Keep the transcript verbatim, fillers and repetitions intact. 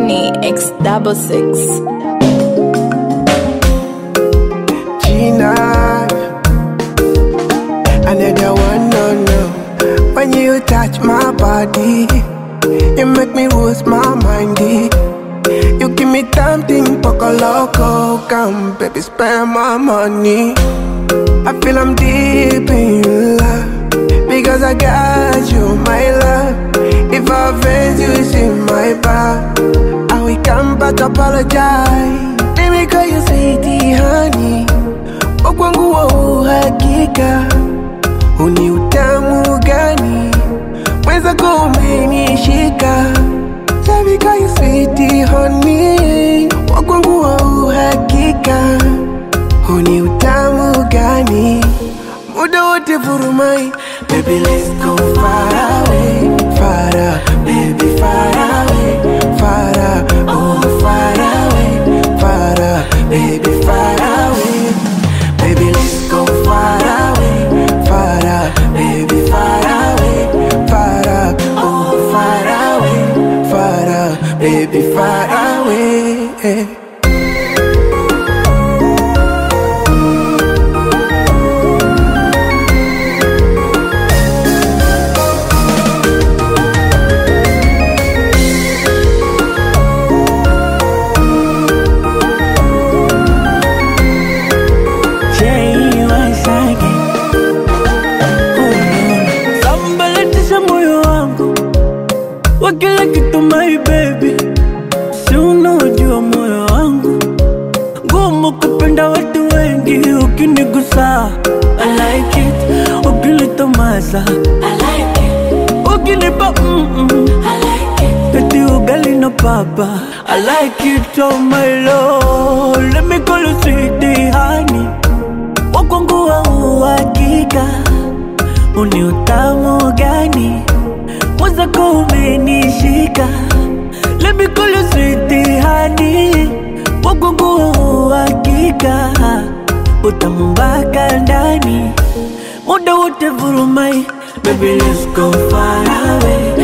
Genie X double six. Gina, another one, no, no. When you touch my body, you make me lose my mind. You give me something poco loco, come baby spend my money. I feel I'm deep in love, because I got you, my love. If I offend you, it's in my back. I will come back to apologize. Let me call you sweetie honey. Okwangu wa uhakika, uni utamu gani, mweza kumenishika. Let me call you sweetie honey. Okwangu wa uhakika, uni utamu gani, muda wote vurumai. Baby, let's go far away, far away, baby, far away, far away, oh, far away, far away, baby, far away. Baby, let's go far away, far away, baby, far away, far away, oh, far away, far away, baby, far away. Kila kitu my baby, si unajua moyo wangu ngumu kupenda watu wengi. Ukinigusa I like it, ukinitomasa I like it, ukinipa mm-mm I like it, eti ugali na papa I like it, oh my lord. Let me call you sweetie honey. Wakwangu wa uhakika, uni utamu gani, mweza kumenishika. Let me call you sweetie honey. Wakwangu wa uhakika, utamu mpaka ndani, muda wote vurumai. Baby, let's go far away,